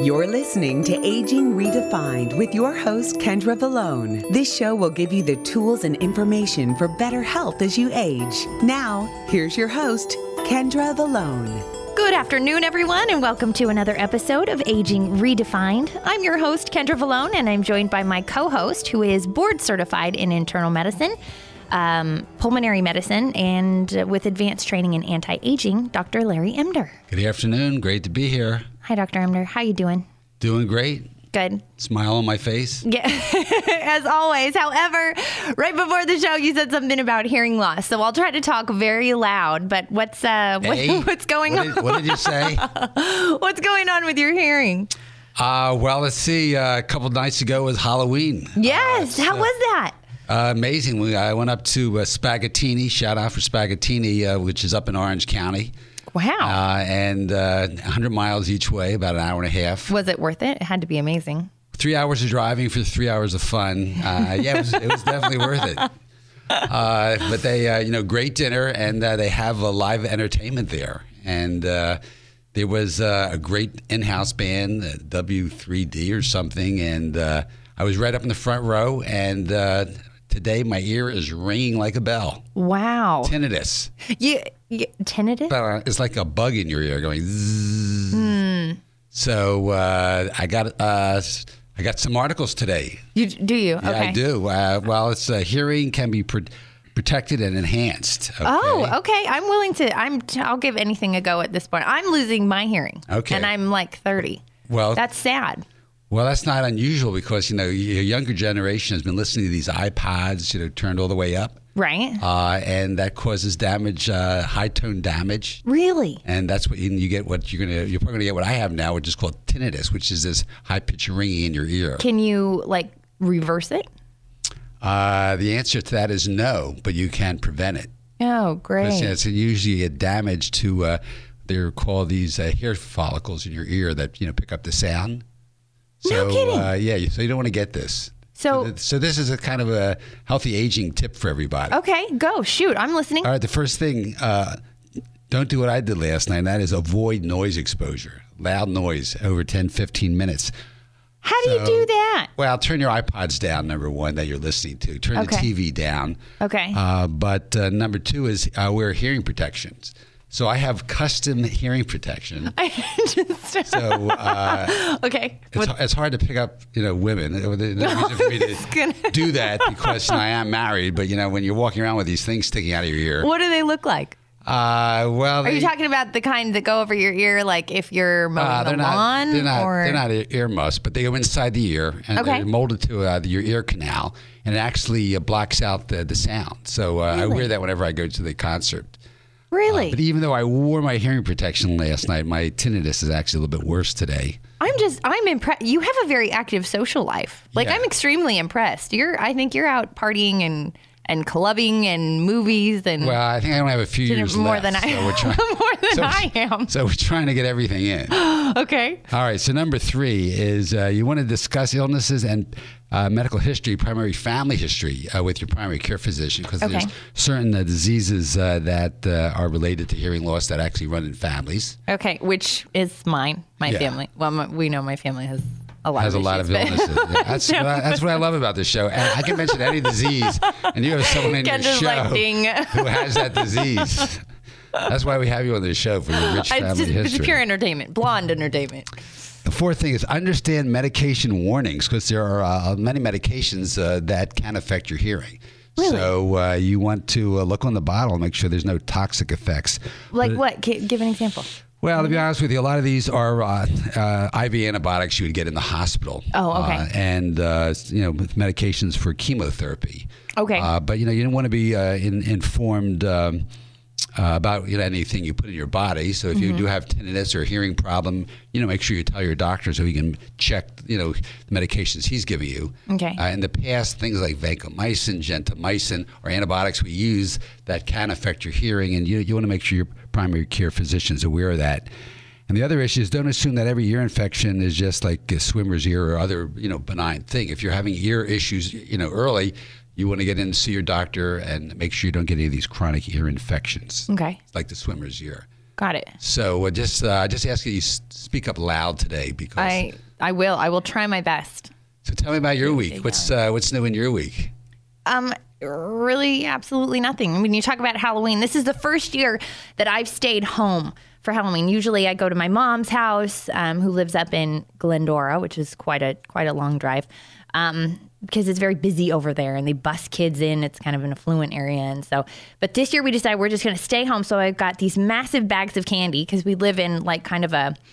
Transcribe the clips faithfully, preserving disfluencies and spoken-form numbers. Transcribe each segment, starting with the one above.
You're listening to Aging Redefined with your host, Kendra Vallone. This show will give you the tools and information for better health as you age. Now, here's your host, Kendra Vallone. Good afternoon, everyone, and welcome to another episode of Aging Redefined. I'm your host, Kendra Vallone, and I'm joined by my co-host, who is board certified in internal medicine, um, pulmonary medicine, and uh, with advanced training in anti-aging, Doctor Larry Emder. Good afternoon. Great to be here. Hi, Doctor Emder. How you doing? Doing great. Good. Smile on my face. Yeah, as always. However, right before the show, you said something about hearing loss, so I'll try to talk very loud. But what's uh, what, Hey, what's going what on? Did, what did you say? What's going on with your hearing? Uh, well, let's see. Uh, a couple nights ago was Halloween. Yes. Uh, How so, was that? Uh, amazing. We, I went up to uh, Spagattini. Shout out for Spagattini, uh, which is up in Orange County. Wow. Uh, and uh, one hundred miles each way, about an hour and a half. Was it worth it? It had to be amazing. Three hours of driving for three hours of fun. Uh, yeah, it was, it was definitely worth it. Uh, but they, uh, you know, great dinner, and uh, they have a live entertainment there. And uh, there was uh, a great in-house band, uh, W three D or something, and uh, I was right up in the front row, and uh, today my ear is ringing like a bell. Wow. Tinnitus. You, you tinnitus? Uh, It's like a bug in your ear going zzz. Mm. So uh, I got uh, I got some articles today. You do you? Yeah, Okay. I do. Uh, well, it's uh, hearing can be pr- protected and enhanced. Okay? Oh, okay. I'm willing to. I'm. I'll give anything a go at this point. I'm losing my hearing. Okay. And I'm like thirty. Well, That's sad. Well, that's not unusual because, you know, your younger generation has been listening to these iPods, you know, turned all the way up. Right. Uh, and that causes damage, uh, high tone damage. Really? And that's what you, you get. What you're gonna, you're probably gonna get what I have now, which is called tinnitus, which is this high pitched ringing in your ear. Can you like reverse it? Uh, the answer to that is no, but you can prevent it. Oh, great. It's, it's usually a damage to. Uh, they're called these uh, hair follicles in your ear that you know pick up the sound. So, No kidding. Uh, yeah, so you don't want to get this. So- so, th- so this is a kind of a healthy aging tip for everybody. Okay, go shoot. I'm listening. All right, the first thing, uh, don't do what I did last night, and that is avoid noise exposure. Loud noise over ten, fifteen minutes. How do you So- do that? Well, turn your iPods down, number one, that you're listening to. Turn Okay. the T V down. Okay. Uh, but uh, number two is uh, wear hearing protections. So I have custom hearing protection. I just. So uh, Okay. it's, What- it's hard to pick up, you know, women. The, the reason for me was gonna- to do that because you know, I am married, but you know, when you're walking around with these things sticking out of your ear. What do they look like? Uh, well, Are they, you talking about the kind that go over your ear, like if you're mowing uh, the they're lawn? not. They're not. or... They're not ear- earmuffs, but they go inside the ear and Okay. they're molded to uh, your ear canal, and it actually uh, blocks out the the sound. So uh, I Really? wear that whenever I go to the concert. Really? Uh, but even though I wore my hearing protection last night, my tinnitus is actually a little bit worse today. I'm just, I'm impressed. You have a very active social life. Like, Yeah. I'm extremely impressed. You're, I think you're out partying and, and clubbing and movies and Well, I think I only have a few years more left. than I, so we're trying, more than so, I am. So we're trying to get everything in. Okay. All right. So number three is uh, you want to discuss illnesses and uh, medical history, primary family history uh, with your primary care physician because Okay. there's certain uh, diseases uh, that uh, are related to hearing loss that actually run in families. Okay. Which is mine, my Yeah. family. Well, my, we know my family has a lot Has a of lot of issues, but- illnesses. Yeah, that's, what I, that's what I love about this show. And I can mention any disease, and you have someone in your Kendra's show like, ding. who has that disease. That's why we have you on this show for your rich family It's just history. it's pure entertainment, blonde entertainment. The fourth thing is understand medication warnings because there are uh, many medications uh, that can affect your hearing. Really? So uh, you want to uh, look on the bottle and make sure there's no toxic effects. Like But- what? Gi- Give an example. Well, to be honest with you, a lot of these are uh, uh, I V antibiotics you would get in the hospital. Oh, okay. Uh, and, uh, you know, with medications for chemotherapy. Okay. Uh, but, you know, you don't want to be uh, in, informed um, uh, about you know, anything you put in your body. So if Mm-hmm. you do have tinnitus or a hearing problem, you know, make sure you tell your doctor so he can check, you know, the medications he's giving you. Okay. Uh, in the past, things like vancomycin, gentamicin, or antibiotics we use that can affect your hearing, and you you want to make sure your primary care physician is aware of that. And the other issue is don't assume that every ear infection is just like a swimmer's ear or other, you know, benign thing. If you're having ear issues, you know, early, you want to get in and see your doctor and make sure you don't get any of these chronic ear infections. Okay. Like the swimmer's ear. Got it. So uh, just uh, just ask you to s- speak up loud today because. I I will. I will try my best. So tell me about your week. What's uh, what's new in your week? Um, really, absolutely nothing. When you talk about Halloween, this is the first year that I've stayed home for Halloween. Usually, I go to my mom's house, um, who lives up in Glendora, which is quite a quite a long drive, um, because it's very busy over there, and they bus kids in. It's kind of an affluent area, and so. But this year, we decided we're just going to stay home. So I've got these massive bags of candy because we live in like kind of a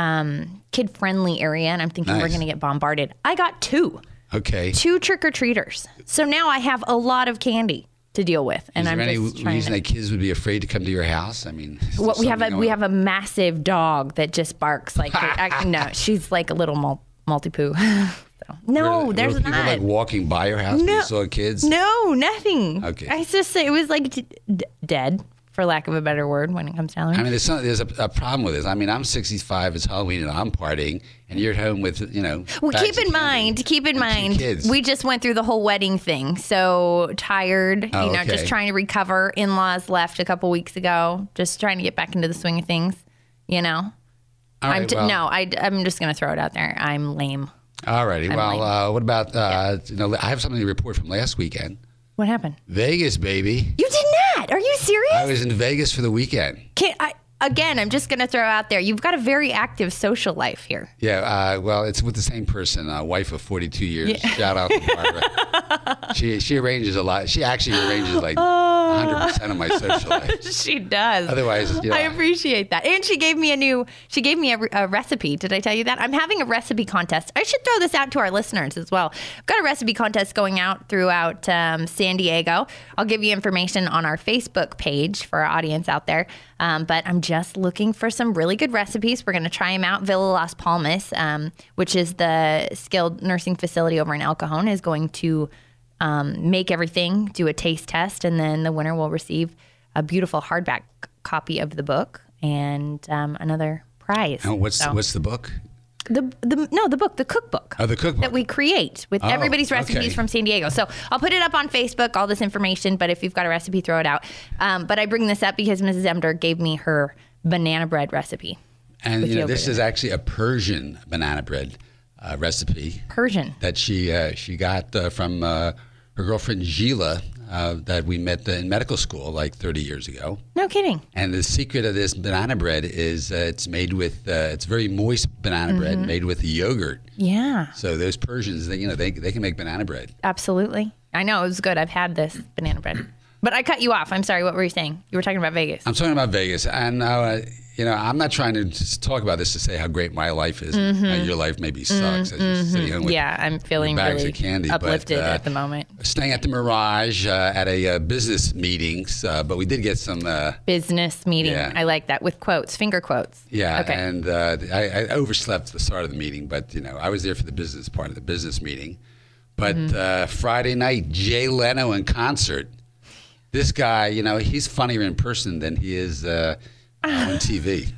um, kid-friendly area, and I'm thinking Nice. we're going to get bombarded. I got two. Okay. Two trick-or-treaters. So now I have a lot of candy to deal with, and Is I'm there any just trying reason to. that kids would be afraid to come to your house? I mean, is there Well, we have a something we going have a massive dog that just barks like I, no, she's like a little mul- multi-poo. So, no, Were- there's were people not. like walking by your house when you saw kids? No, nothing. Okay. I just it was like d- d- dead, for lack of a better word, when it comes to Halloween. I mean, there's, some, there's a, a problem with this. I mean, I'm sixty-five, it's Halloween, and I'm partying, and you're at home with, you know. Well, bags keep of in candy mind, keep in and two mind, kids. we just went through the whole wedding thing. So tired, Oh, you know, okay. just trying to recover. In-laws left a couple weeks ago, just trying to get back into the swing of things, you know. All I'm right, t- well, no, I, I'm just going to throw it out there. I'm lame. All righty. Well, lame. uh, what about, uh, you know, I have something to report from last weekend. What happened? Vegas, baby. You did not. Are you serious? I was in Vegas for the weekend. Can I, again, I'm just going to throw out there. You've got a very active social life here. Yeah, uh, well, it's with the same person, a wife of forty-two years. Shout out to Barbara. she she arranges a lot. She actually arranges like one hundred percent of my social life. She does. Otherwise, you know, I appreciate that. And she gave me a new, she gave me a, a recipe. Did I tell you that? I'm having a recipe contest. I should throw this out to our listeners as well. I've got a recipe contest going out throughout um, San Diego. I'll give you information on our Facebook page for our audience out there. Um, but I'm just looking for some really good recipes. We're going to try them out. Villa Las Palmas, um, which is the skilled nursing facility over in El Cajon, is going to um, make everything, do a taste test, and then the winner will receive a beautiful hardback copy of the book and um, another prize. And what's So- what's the book? the the no the book the cookbook Oh, the cookbook. that we create with Oh, everybody's recipes okay. from San Diego. So I'll put it up on Facebook, all this information. But if you've got a recipe, throw it out. Um, but I bring this up because Missus Emder gave me her banana bread recipe. And with you know, yogurt this in is it. actually a Persian banana bread uh, recipe Persian. that she uh, she got uh, from uh, her girlfriend Gila uh, that we met in medical school like thirty years ago. No kidding. And the secret of this banana bread is uh, it's made with uh, it's very moist banana Mm-hmm. bread made with yogurt. Yeah, So those Persians, they, you know, they they can make banana bread. absolutely. I know it was good. I've had this banana bread. But I cut you off. I'm sorry. What were you saying? You were talking about Vegas. I'm talking about Vegas, and uh, you know, I'm not trying to just talk about this to say how great my life is. Uh, your life maybe sucks as you're sitting home with Mm-hmm. Yeah, I'm feeling bags really of candy, but, uplifted uh, at the moment. staying at the Mirage uh, at a uh, business meetings, uh, but we did get some. Uh, Business meeting. Yeah. I like that with quotes, finger quotes. yeah, Okay. and uh, I, I overslept the start of the meeting, but you know, I was there for the business part of the business meeting. But Mm-hmm. uh, Friday night, Jay Leno in concert. This guy, you know, he's funnier in person than he is uh, on T V.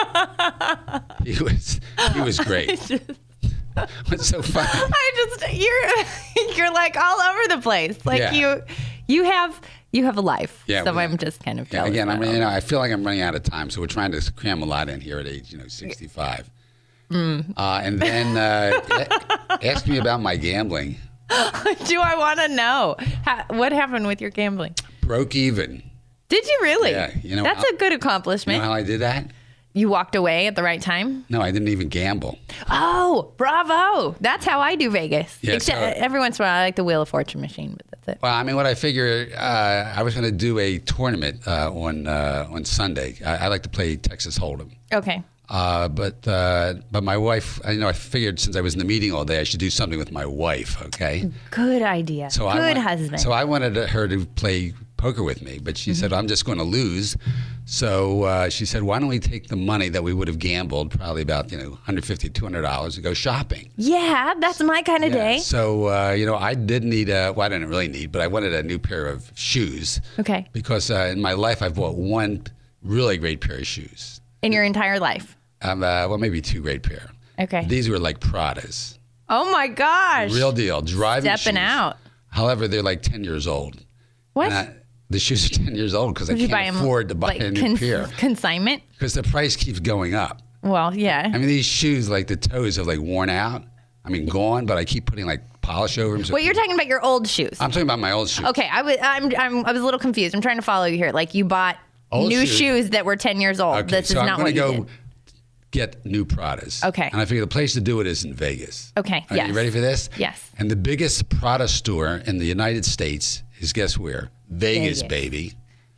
he was he was great. What's so funny? I just you're you're like all over the place. Like Yeah. you you have you have a life. Yeah, So well, I'm just kind of Yeah, jealous again, I about mean, all you know, I feel like I'm running out of time, so we're trying to cram a lot in here at age, you know, sixty-five. Mm. Uh, and then uh, a- ask me about my gambling. Do I want to know How, what happened with your gambling? Broke even. Did you really? Yeah, you know, that's I'll- a good You accomplishment. know how I did that? You walked away at the right time. No, I didn't even gamble. Oh, bravo! That's how I do Vegas. Yeah, Except so- every once in a while, I like the Wheel of Fortune machine, but that's it. Well, I mean, what I figure, uh, I was going to do a tournament uh, on uh, on Sunday. I, I like to play Texas Hold'em. Okay. Uh, but uh, but my wife, I you know, I figured since I was in the meeting all day, I should do something with my wife. Okay. Good idea. So Good I want- husband. So I wanted her to play poker with me, but she said, I'm just going to lose. So uh, she said, why don't we take the money that we would have gambled, probably about, you know, one hundred fifty dollars, two hundred dollars, and go shopping. yeah, that's my kind of day. So, uh, you know, I did need a, well, I didn't really need, but I wanted a new pair of shoes. Okay. Because uh, in my life, I've bought one really great pair of shoes. In your entire life. Um, uh, well, maybe two great pair. Okay. These were like Pradas. Oh my gosh. Real deal. Driving Stepping shoes. out. However, they're like ten years old. What? And I- The shoes are ten years old because I Would you buy can't 'em, afford to buy like, a new cons- pair. consignment? Because the price keeps going up. Well, yeah. I mean, these shoes, like the toes have like worn out. I mean, gone, but I keep putting like polish over them. So Wait, you're talking about your old shoes. I'm talking about my old shoes. Okay, I was I'm, I'm I was a little confused. I'm trying to follow you here. Like you bought Old new shoes. shoes that were ten years old. Okay, this so is I'm not going to what you go did. get new Pradas. Okay. And I figure the place to do it is in Vegas. Okay, Are yes. you ready for this? Yes. And the biggest Prada store in the United States is, guess where? Vegas, Vegas. baby.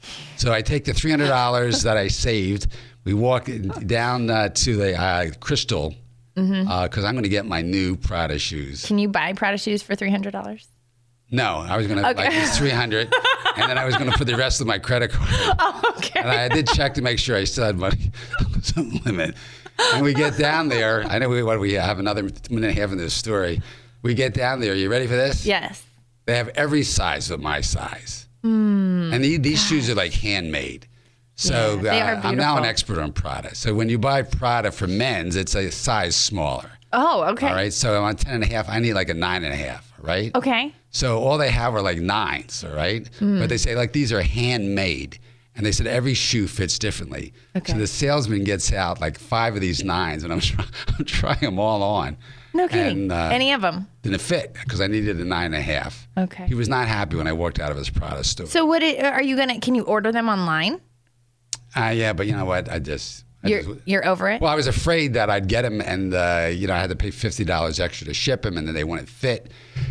So I take the three hundred dollars that I saved. We walk down uh, to the uh, Crystal because Mm-hmm. uh, I'm going to get my new Prada shoes. Can you buy Prada shoes for three hundred dollars? No, I was going to Okay. like it's three hundred, and then I was going to put the rest of my credit card. Oh, okay. And I did check to make sure I still had money, some limit. And we get down there. I know we what we have another minute and a half in this story. We get down there. You ready for this? Yes. They have every size of my size, Mm, and these, these shoes are like handmade. So Yeah, they are uh, I'm now an beautiful. expert on Prada. So when you buy Prada for men's, it's a size smaller. Oh, okay. All right. So I'm on ten and a half. I need like a nine and a half. Right. Okay. So all they have are like nines, all right? Mm. But they say like these are handmade. And they said every shoe fits differently. Okay. So the salesman gets out like five of these nines, and I'm, try- I'm trying them all on. No kidding. And, uh, Any of them? Didn't fit because I needed a nine and a half. Okay. He was not happy when I walked out of his Prada store. So what it, are you gonna? Can you order them online? Uh, yeah, but you know what? I just... I You're just you're over it. well, I was afraid that I'd get him, and uh, you know, I had to pay fifty dollars extra to ship him, and then they wouldn't fit.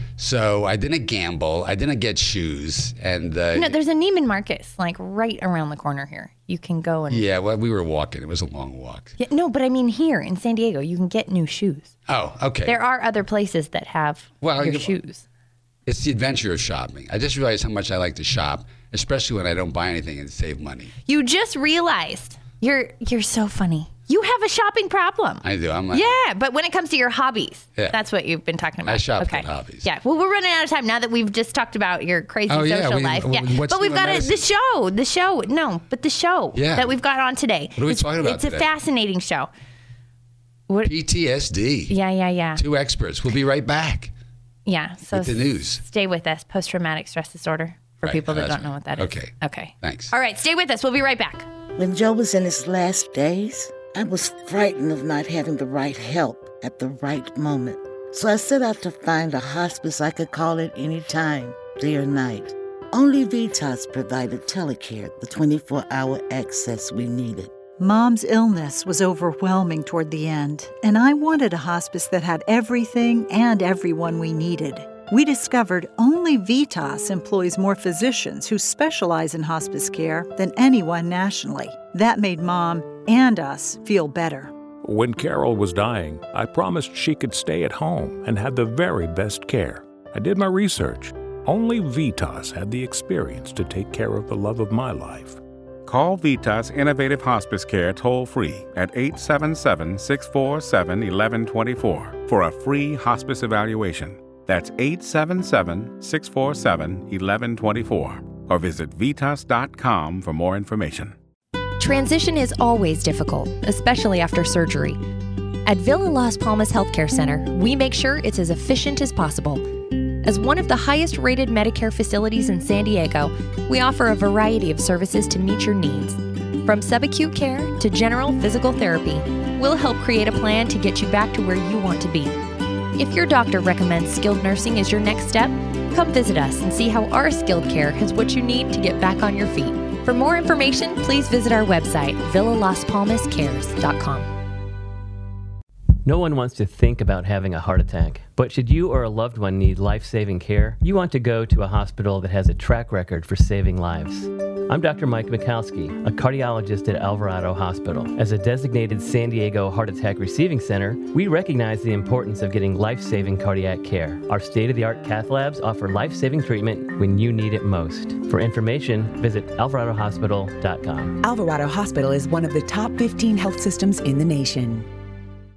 So I didn't gamble. I didn't get shoes, and uh, No, there's a Neiman Marcus like right around the corner here. You can go and yeah, well, we were walking. It was a long walk. Yeah, no, but I mean here in San Diego, you can get new shoes. Oh, okay. There are other places that have Well, your you- shoes. It's the adventure of shopping. I just realized how much I like to shop, especially when I don't buy anything and save money. You just realized you're you're so funny. You have a shopping problem. I do. I'm like, Yeah, but when it comes to your hobbies, Yeah. that's what you've been talking about. I shop for okay. hobbies. Yeah. Well, we're running out of time now that we've just talked about your crazy Oh, yeah, social we- life. Yeah. what's But we've new in got it, the medicine? show. The show. No, but the show Yeah. that we've got on today. What are we it's, talking about It's a today? fascinating show. What? P T S D. Yeah, yeah, yeah. Two experts. We'll be right back. Yeah. So With the news. Stay with us. Post traumatic stress disorder for Right, people that that's don't know right. what that is. Okay. Okay. Thanks. All right. Stay with us. We'll be right back. When Joe was in his last days, I was frightened of not having the right help at the right moment. So I set out to find a hospice I could call at any time, day or night. Only Vitas provided telecare, the twenty-four hour access we needed. Mom's illness was overwhelming toward the end, and I wanted a hospice that had everything and everyone we needed. We discovered only Vitas employs more physicians who specialize in hospice care than anyone nationally. That made Mom and us feel better. When Carol was dying, I promised she could stay at home and have the very best care. I did my research. Only Vitas had the experience to take care of the love of my life. Call Vitas Innovative Hospice Care toll-free at eight seven seven, six four seven, one one two four for a free hospice evaluation. That's eight seven seven, six four seven, one one two four or visit vitas dot com for more information. Transition is always difficult, especially after surgery. At Villa Las Palmas Healthcare Center, we make sure it's as efficient as possible. As one of the highest rated Medicare facilities in San Diego, we offer a variety of services to meet your needs. From subacute care to general physical therapy, we'll help create a plan to get you back to where you want to be. If your doctor recommends skilled nursing as your next step, come visit us and see how our skilled care has what you need to get back on your feet. For more information, please visit our website, villa las palmas cares dot com. No one wants to think about having a heart attack, but should you or a loved one need life-saving care, you want to go to a hospital that has a track record for saving lives. I'm Doctor Mike Mikowski, a cardiologist at Alvarado Hospital. As a designated San Diego Heart Attack Receiving Center, we recognize the importance of getting life-saving cardiac care. Our state-of-the-art cath labs offer life-saving treatment when you need it most. For information, visit alvarado hospital dot com. Alvarado Hospital is one of the top fifteen health systems in the nation.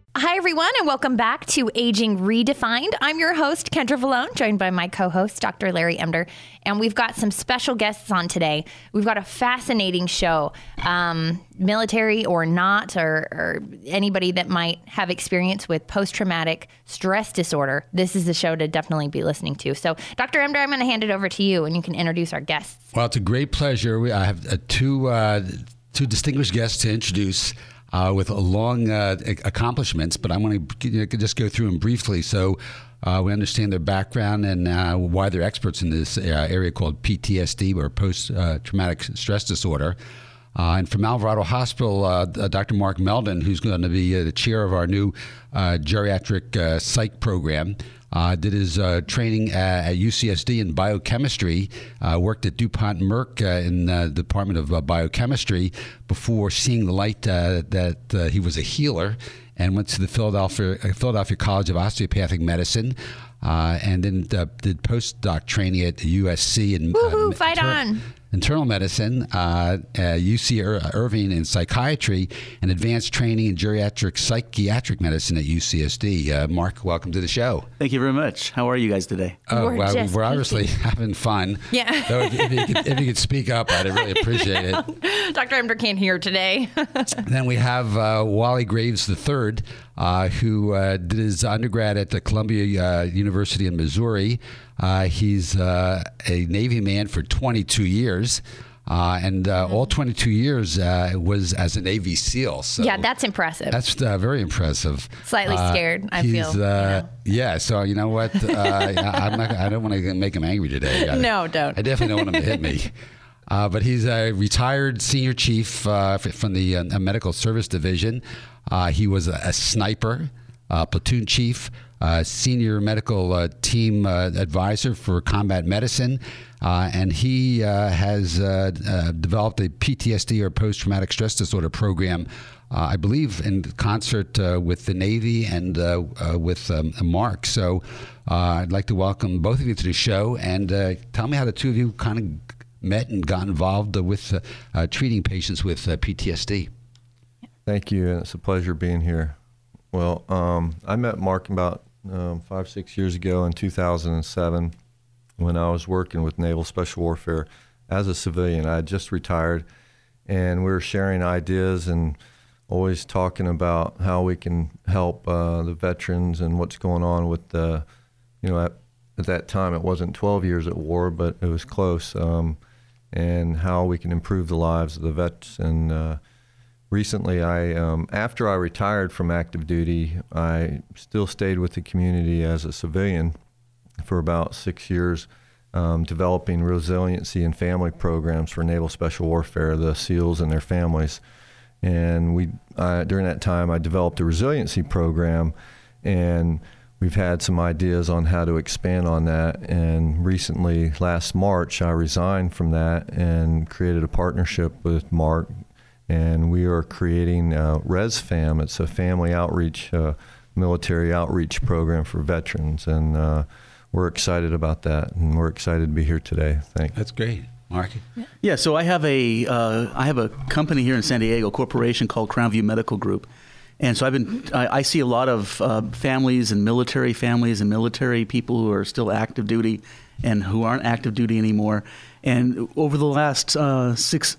Hi, everyone, and welcome back to Aging Redefined. I'm your host, Kendra Vallone, joined by my co-host, Doctor Larry Emder, and we've got some special guests on today. We've got a fascinating show, um, military or not, or, or anybody that might have experience with post-traumatic stress disorder. This is the show to definitely be listening to. So, Doctor Emder, I'm going to hand it over to you, and you can introduce our guests. Well, it's a great pleasure. We, I have uh, two uh, two distinguished guests to introduce. Uh, with long uh, accomplishments, but I want to just go through them briefly so uh, we understand their background and uh, why they're experts in this uh, area called P T S D, or post-traumatic stress disorder. Uh, and from Alvarado Hospital, uh, Doctor Mark Meldon, who's going to be uh, the chair of our new uh, geriatric uh, psych program, Uh, did his uh, training at, at U C S D in biochemistry, uh, worked at DuPont Merck uh, in uh, the Department of uh, Biochemistry before seeing the light uh, that uh, he was a healer, and went to the Philadelphia, uh, Philadelphia College of Osteopathic Medicine, uh, and then uh, did postdoc training at U S C in Woohoo, uh, fight inter- on. internal medicine, uh, uh, U C Ir- Irving in psychiatry, and advanced training in geriatric psychiatric medicine at U C S D. Uh, Mark, welcome to the show. Thank you very much. How are you guys today? Oh, We're well, just we're obviously peaking. having fun. Yeah. So if, if, you could, if you could speak up, I'd really appreciate it. Doctor Emder can't hear today. Then we have uh, Wally Graves the third, uh, who uh, did his undergrad at the Columbia uh, University in Missouri. Uh, he's uh, a Navy man for twenty-two years. Uh, and uh, all twenty-two years uh, was as a Navy SEAL. So Yeah, that's impressive. That's uh, very impressive. Slightly Uh, scared, I he's, feel, Uh, you Yeah. So you know what? Uh, I'm not. I don't want to make him angry today. I, No, don't. I definitely don't want him to hit me. Uh, but he's a retired senior chief uh, f- from the uh, Medical Service Division. Uh, he was a, a sniper, uh, platoon chief, uh, senior medical uh, team uh, advisor for combat medicine. Uh, and he uh, has uh, uh, developed a P T S D, or post-traumatic stress disorder program, uh, I believe in concert uh, with the Navy and uh, uh, with um, Mark. So uh, I'd like to welcome both of you to the show, and uh, tell me how the two of you kind of met and got involved uh, with uh, uh, treating patients with uh, P T S D. Thank you, and it's a pleasure being here. Well, um, I met Mark about um, five, six years ago in two thousand seven when I was working with Naval Special Warfare as a civilian. I had just retired, and we were sharing ideas and always talking about how we can help uh, the veterans and what's going on with the, you know, at, at that time it wasn't twelve years at war, but it was close, um, and how we can improve the lives of the vets. And uh, recently, I um, after I retired from active duty, I still stayed with the community as a civilian for about six years, um, developing resiliency and family programs for Naval Special Warfare, the SEALs and their families. And we, uh, during that time, I developed a resiliency program, and we've had some ideas on how to expand on that. And recently, last March, I resigned from that and created a partnership with Mark, and we are creating uh, ResFam. It's a family outreach, uh, military outreach program for veterans, and uh, we're excited about that, and we're excited to be here today. Thanks. That's great. Mark? Yeah, so I have a uh, I have a company here in San Diego, a corporation called Crown View Medical Group, and so I've been I, I see a lot of uh, families and military families and military people who are still active duty and who aren't active duty anymore. And over the last uh, six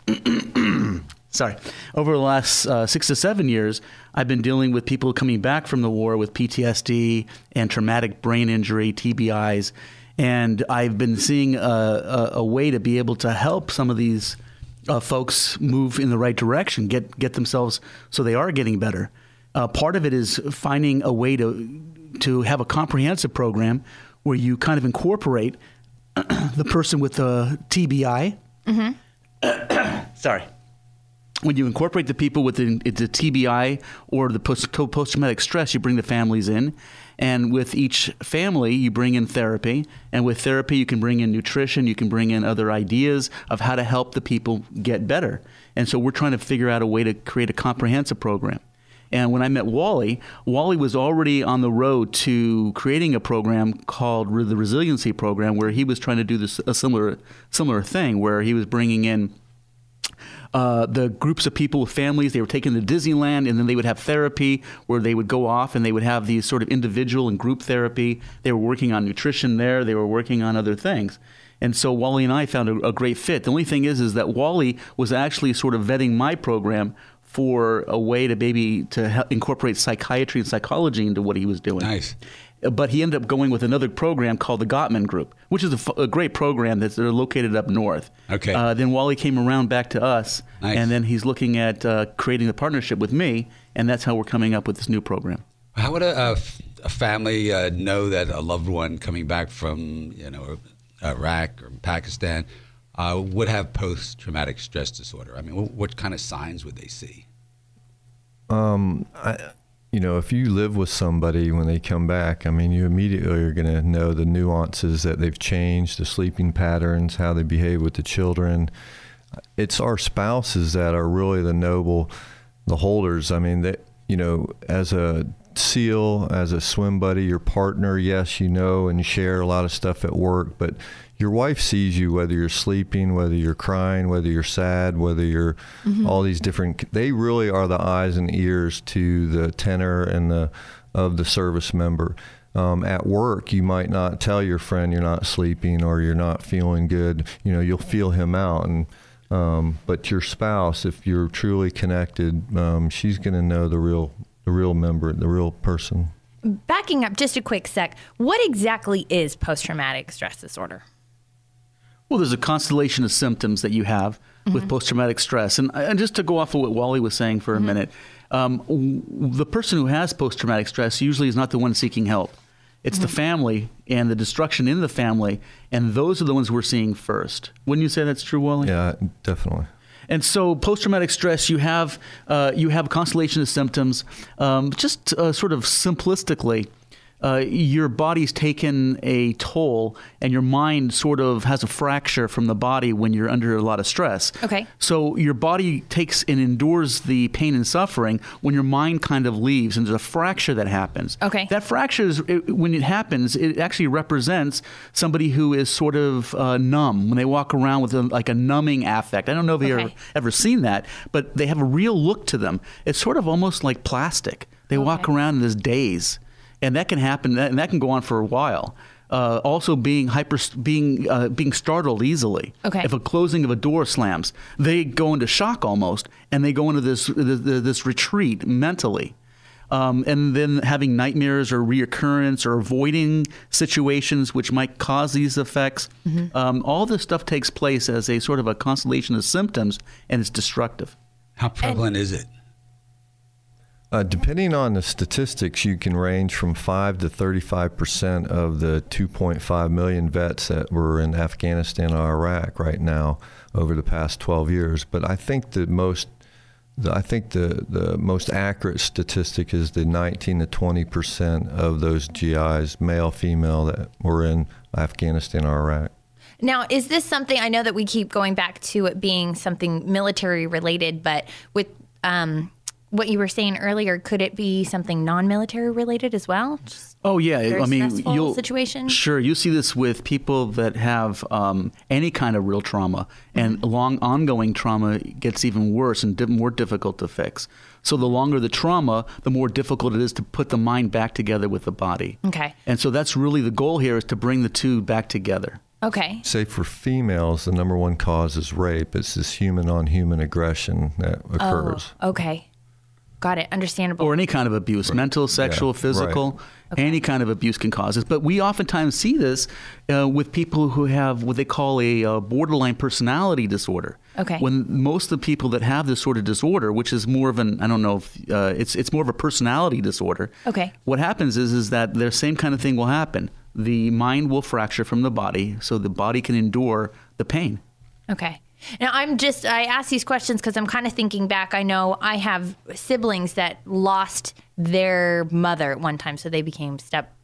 sorry, over the last uh, six to seven years, I've been dealing with people coming back from the war with P T S D and traumatic brain injury, T B Is. And I've been seeing a, a, a way to be able to help some of these uh, folks move in the right direction, get get themselves so they are getting better. Uh, part of it is finding a way to to have a comprehensive program where you kind of incorporate the person with the T B I. Mm-hmm. Sorry. When you incorporate the people with the, the T B I or the post, post-traumatic stress, you bring the families in. And with each family, you bring in therapy. And with therapy, you can bring in nutrition. You can bring in other ideas of how to help the people get better. And so we're trying to figure out a way to create a comprehensive program. And when I met Wally, Wally was already on the road to creating a program called the Resiliency Program, where he was trying to do this a similar similar thing, where he was bringing in Uh, the groups of people with families, they were taken to Disneyland, and then they would have therapy where they would go off and they would have these sort of individual and group therapy. They were working on nutrition there. They were working on other things. And so Wally and I found a, a great fit. The only thing is, is that Wally was actually sort of vetting my program for a way to maybe to help incorporate psychiatry and psychology into what he was doing. Nice. But he ended up going with another program called the Gottman Group, which is a, f- a great program that's they're located up north. Okay. Uh, then Wally came around back to us, Nice. and then he's looking at uh, creating a partnership with me, and that's how we're coming up with this new program. How would a, a f- a family uh, know that a loved one coming back from, you know, Iraq or Pakistan uh, would have post-traumatic stress disorder? I mean, what, what kind of signs would they see? Um, I, you know, if you live with somebody when they come back, I mean, you immediately are going to know the nuances that they've changed, the sleeping patterns, how they behave with the children. It's our spouses that are really the noble, the holders. I mean, that, you know, as a SEAL, as a swim buddy, your partner, yes, you know, and you share a lot of stuff at work, but your wife sees you whether you're sleeping, whether you're crying, whether you're sad, whether you're mm-hmm. all these different, they really are the eyes and ears to the tenor and the of the service member. Um, at work, you might not tell your friend you're not sleeping or you're not feeling good. You know, you'll feel him out. And um, but your spouse, if you're truly connected, um, she's going to know the real the real member, the real person. Backing up just a quick sec, what exactly is post-traumatic stress disorder? Well, there's a constellation of symptoms that you have mm-hmm. with post-traumatic stress. And, and just to go off of what Wally was saying for mm-hmm. a minute, um, w- the person who has post-traumatic stress usually is not the one seeking help. It's mm-hmm. the family and the destruction in the family, and those are the ones we're seeing first. Wouldn't you say that's true, Wally? Yeah, definitely. And so post-traumatic stress, you have uh, you have a constellation of symptoms. Um, just uh, sort of simplistically, uh, your body's taken a toll, and your mind sort of has a fracture from the body when you're under a lot of stress. Okay. So your body takes and endures the pain and suffering when your mind kind of leaves, and there's a fracture that happens. Okay. That fracture, is, it, when it happens, it actually represents somebody who is sort of uh, numb, when they walk around with a, like a numbing affect. I don't know if you've Okay. ever, ever seen that, but they have a real look to them. It's sort of almost like plastic. They Okay. walk around in this daze. And that can happen, and that can go on for a while. Uh, also, being hyper, being uh, being startled easily. Okay. If a closing of a door slams, they go into shock almost, and they go into this this, this retreat mentally. Um, and then having nightmares or reoccurrence or avoiding situations which might cause these effects. Mm-hmm. Um, all this stuff takes place as a sort of a constellation of symptoms, and it's destructive. How prevalent and- is it? Uh, depending on the statistics, you can range from five to thirty-five percent of the two point five million vets that were in Afghanistan or Iraq right now over the past twelve years. But I think the most, the, I think the, the most accurate statistic is the nineteen to twenty percent of those G Is, male, female, that were in Afghanistan or Iraq. Now, is this something, I know that we keep going back to it being something military related, but with um, what you were saying earlier, could it be something non-military related as well? Just oh yeah, very I mean, stressful you'll situation. Sure, you see this with people that have um, any kind of real trauma, and mm-hmm. long ongoing trauma gets even worse and di- more difficult to fix. So the longer the trauma, the more difficult it is to put the mind back together with the body. Okay. And so that's really the goal here, is to bring the two back together. Okay. Say for females, the number one cause is rape. It's this human-on-human aggression that occurs. Oh, okay. Got it. Understandable. Or any kind of abuse, right. mental, sexual, yeah, physical, right. okay. any kind of abuse can cause this. But we oftentimes see this uh, with people who have what they call a uh, borderline personality disorder. Okay. When most of the people that have this sort of disorder, which is more of an, I don't know, if, uh, it's it's more of a personality disorder. Okay. What happens is is that the same kind of thing will happen. The mind will fracture from the body, so the body can endure the pain. Okay. Now, I'm just, I ask these questions because I'm kind of thinking back. I know I have siblings that lost their mother at one time, so they became step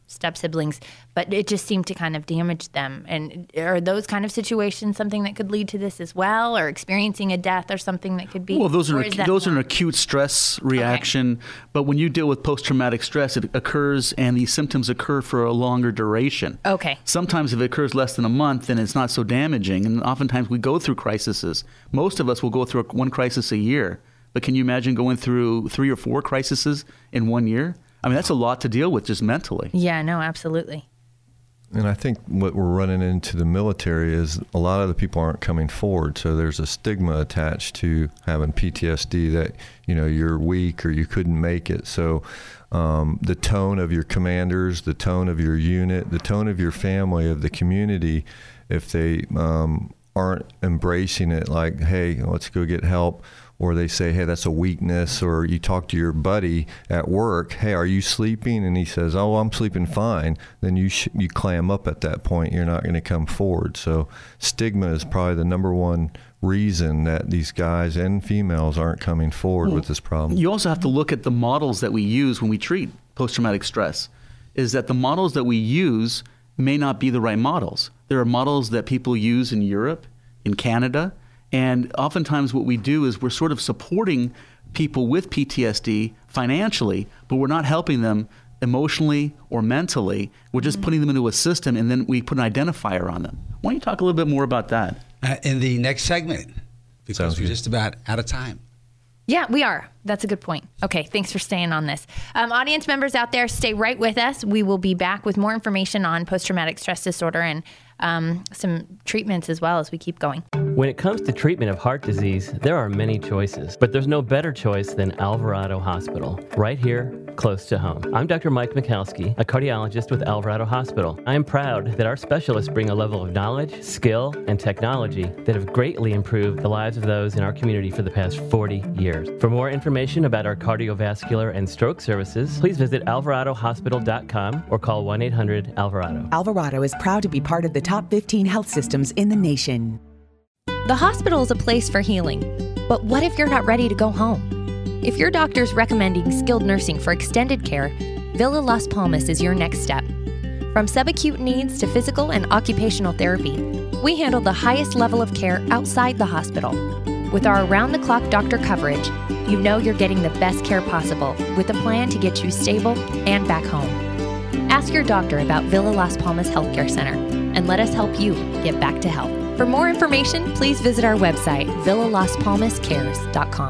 step siblings, but it just seemed to kind of damage them. And are those kind of situations something that could lead to this as well, or experiencing a death or something that could be? Well, those are or is that those are an more- acute stress reaction. Okay. But when you deal with post-traumatic stress, it occurs and these symptoms occur for a longer duration. Okay. Sometimes if it occurs less than a month, then it's not so damaging. And oftentimes we go through crises. Most of us will go through one crisis a year. But can you imagine going through three or four crises in one year? I mean, that's a lot to deal with just mentally. Yeah, no, absolutely. And I think what we're running into the military is a lot of the people aren't coming forward. So there's a stigma attached to having P T S D that, you know, you're weak or you couldn't make it. So um, the tone of your commanders, the tone of your unit, the tone of your family, of the community, if they um, aren't embracing it like, hey, let's go get help, or they say, hey, that's a weakness, or you talk to your buddy at work, hey, are you sleeping? And he says, oh, I'm sleeping fine. Then you sh- you clam up at that point. You're not going to come forward. So stigma is probably the number one reason that these guys and females aren't coming forward with this problem. You also have to look at the models that we use when we treat post-traumatic stress, is that the models that we use may not be the right models. There are models that people use in Europe, in Canada, and oftentimes what we do is we're sort of supporting people with P T S D financially, but we're not helping them emotionally or mentally. We're just putting them into a system, and then we put an identifier on them. Why don't you talk a little bit more about that? Uh, in the next segment, because Sounds we're good. just about out of time. Yeah, we are. That's a good point. Okay, thanks for staying on this. Um, audience members out there, stay right with us. We will be back with more information on post-traumatic stress disorder and um, some treatments as well as we keep going. When it comes to treatment of heart disease, there are many choices, but there's no better choice than Alvarado Hospital, right here, close to home. I'm Doctor Mike Mikowski, a cardiologist with Alvarado Hospital. I am proud that our specialists bring a level of knowledge, skill, and technology that have greatly improved the lives of those in our community for the past forty years. For more information about our cardiovascular and stroke services, please visit alvarado hospital dot com or call one eight hundred Alvarado. Alvarado is proud to be part of the top fifteen health systems in the nation. The hospital is a place for healing, but what if you're not ready to go home? If your doctor's recommending skilled nursing for extended care, Villa Las Palmas is your next step. From subacute needs to physical and occupational therapy, we handle the highest level of care outside the hospital. With our around-the-clock doctor coverage, you know you're getting the best care possible with a plan to get you stable and back home. Ask your doctor about Villa Las Palmas Healthcare Center and let us help you get back to health. For more information, please visit our website, villa las palmas cares dot com.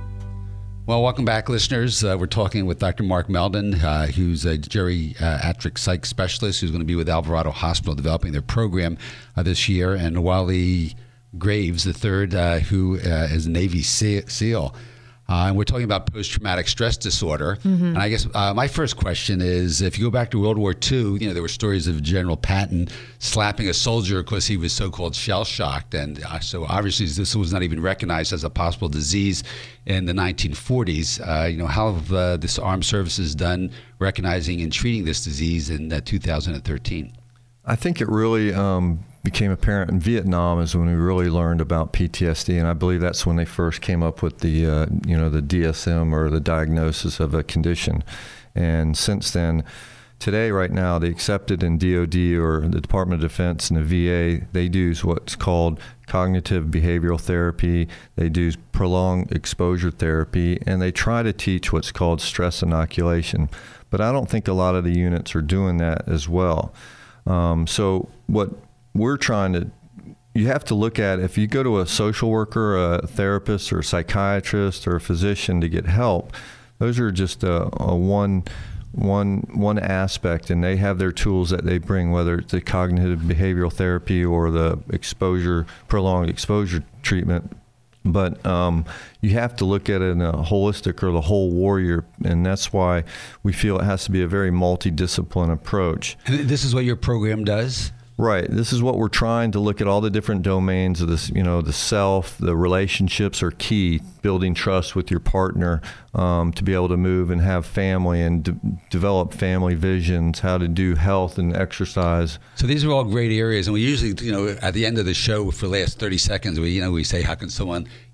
Well, welcome back, listeners. Uh, we're talking with Doctor Mark Meldon, uh, who's a geriatric psych specialist who's going to be with Alvarado Hospital developing their program uh, this year, and Wally Graves, the third, uh, who uh, is a Navy SEAL. Uh, and we're talking about post-traumatic stress disorder. Mm-hmm. And I guess uh, my first question is, if you go back to World War Two, you know, there were stories of General Patton slapping a soldier because he was so-called shell-shocked. And uh, so obviously this was not even recognized as a possible disease in the nineteen forties. Uh, you know, how have uh, this armed services done recognizing and treating this disease in uh, two thousand thirteen? I think it really um, became apparent in Vietnam is when we really learned about P T S D, and I believe that's when they first came up with the, uh, you know, the D S M, or the diagnosis of a condition. And since then, today, right now, the accepted in D O D or the Department of Defense and the V A, they do what's called cognitive behavioral therapy. They do prolonged exposure therapy, and they try to teach what's called stress inoculation. But I don't think a lot of the units are doing that as well. Um, so what we're trying to, you have to look at, if you go to a social worker, a therapist, or a psychiatrist, or a physician to get help, those are just a, a one, one, one aspect, and they have their tools that they bring, whether it's the cognitive behavioral therapy or the exposure, prolonged exposure treatment. But um, you have to look at it in a holistic, or the whole warrior, and that's why we feel it has to be a very multidisciplinary approach. And this is what your program does? Right. This is what we're trying to look at, all the different domains of this, you know, the self, the relationships are key, building trust with your partner, um, to be able to move and have family and de- develop family visions, how to do health and exercise. So these are all great areas. And we usually, you know, at the end of the show for the last thirty seconds, we, you know, we say, how can someone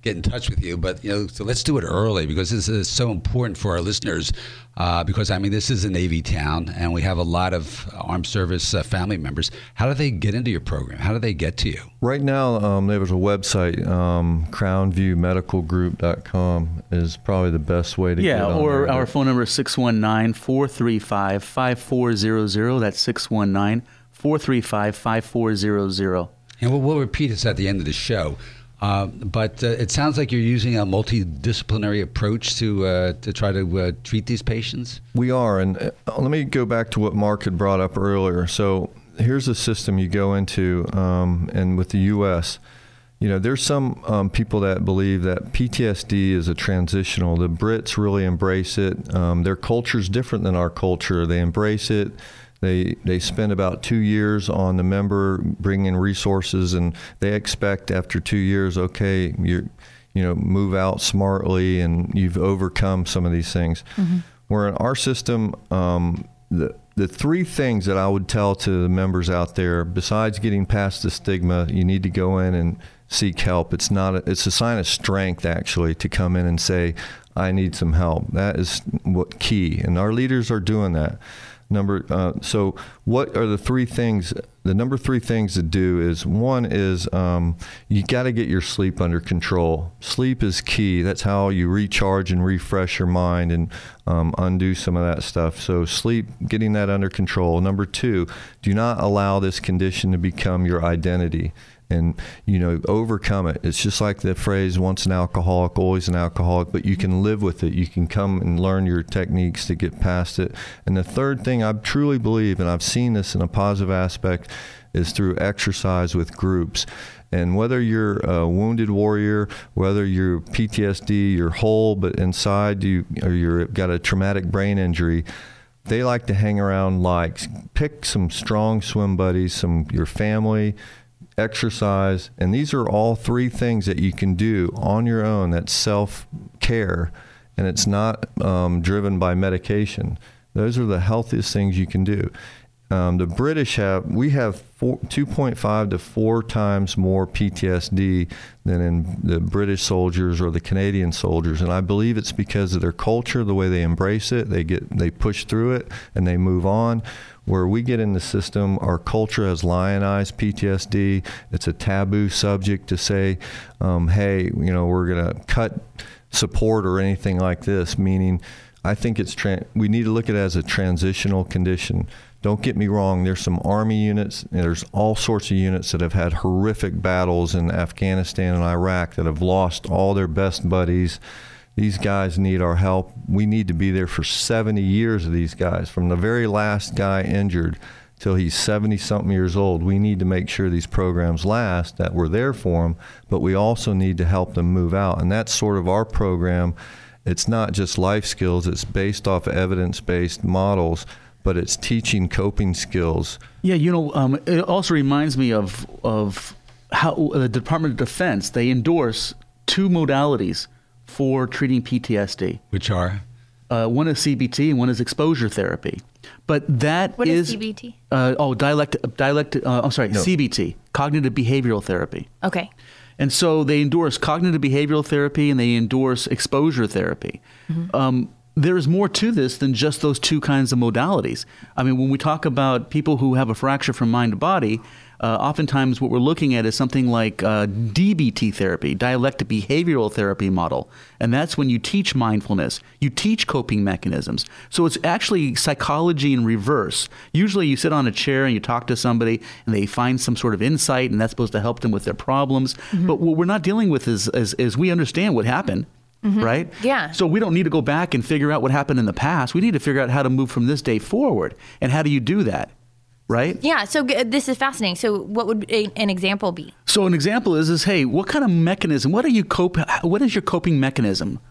get in touch with you. But, you know, so let's do it early because this is so important for our listeners. Uh, because, I mean, this is a Navy town, and we have a lot of armed service uh, family members. How do they get into your program? How do they get to you? Right now, um, there's a website, um, crown view medical group dot com is probably the best way to yeah, get on or there. our phone number is six one nine, four three five, five four zero zero. That's six one nine, four three five, five four zero zero. And we'll, we'll repeat this at the end of the show. Uh, but uh, it sounds like you're using a multidisciplinary approach to uh, to try to uh, treat these patients. We are, and uh, let me go back to what Mark had brought up earlier. So here's a system you go into, um, and with the U S, you know, there's some um, people that believe that P T S D is a transitional. The Brits really embrace it. Um, their culture is different than our culture. They embrace it. They they spend about two years on the member, bringing resources, and they expect after two years, okay, you you know, move out smartly, and you've overcome some of these things. Mm-hmm. Where in our system, um, the the three things that I would tell to the members out there, besides getting past the stigma, you need to go in and seek help. It's not a, it's a sign of strength, actually, to come in and say, I need some help. That is what key, and our leaders are doing that. Number, uh, so what are the three things? The number three things to do is, one is um, you got to get your sleep under control. Sleep is key. That's how you recharge and refresh your mind and um, undo some of that stuff. So sleep, getting that under control. Number two, do not allow this condition to become your identity. And, you know, overcome it. It's just like the phrase, once an alcoholic, always an alcoholic, but you can live with it. You can come and learn your techniques to get past it. And the third thing I truly believe, and I've seen this in a positive aspect, is through exercise with groups. And whether you're a wounded warrior, whether you're P T S D, you're whole, but inside you, or you've got a traumatic brain injury, they like to hang around likes. Pick some strong swim buddies, some your family, exercise, and these are all three things that you can do on your own. That's self-care, and it's not um, driven by medication. Those are the healthiest things you can do. Um, the British have, we have four, two point five to four times more P T S D than in the British soldiers or the Canadian soldiers, and I believe it's because of their culture, the way they embrace it. They get, they push through it, and they move on. Where we get in the system, our culture has lionized P T S D. It's a taboo subject to say, um, hey, you know, we're going to cut support or anything like this, meaning I think it's tra- we need to look at it as a transitional condition. Don't get me wrong, there's some Army units, and there's all sorts of units that have had horrific battles in Afghanistan and Iraq that have lost all their best buddies. These guys need our help. We need to be there for seventy years of these guys. From the very last guy injured till he's seventy-something years old, we need to make sure these programs last, that we're there for them, but we also need to help them move out. And that's sort of our program. It's not just life skills. It's based off evidence-based models, but it's teaching coping skills. Yeah, you know, um, it also reminds me of, of how the Department of Defense, they endorse two modalities for treating P T S D. Which are? Uh, one is C B T and one is exposure therapy. But that what is... What is C B T? Uh, oh, dialect, dialect, uh, I'm sorry, no. C B T, cognitive behavioral therapy. Okay. And so they endorse cognitive behavioral therapy and they endorse exposure therapy. Mm-hmm. Um, there is more to this than just those two kinds of modalities. I mean, when we talk about people who have a fracture from mind to body, Uh, oftentimes what we're looking at is something like uh, D B T therapy, dialectic behavioral therapy model. And that's when you teach mindfulness, you teach coping mechanisms. So it's actually psychology in reverse. Usually you sit on a chair and you talk to somebody and they find some sort of insight and that's supposed to help them with their problems. Mm-hmm. But what we're not dealing with is, is, is we understand what happened. Mm-hmm. Right? Yeah. So we don't need to go back and figure out what happened in the past. We need to figure out how to move from this day forward. And how do you do that? Right? Yeah. So g- this is fascinating. So what would a, an example be? So an example is, is, hey, what kind of mechanism, what are you cope, what is your coping mechanism?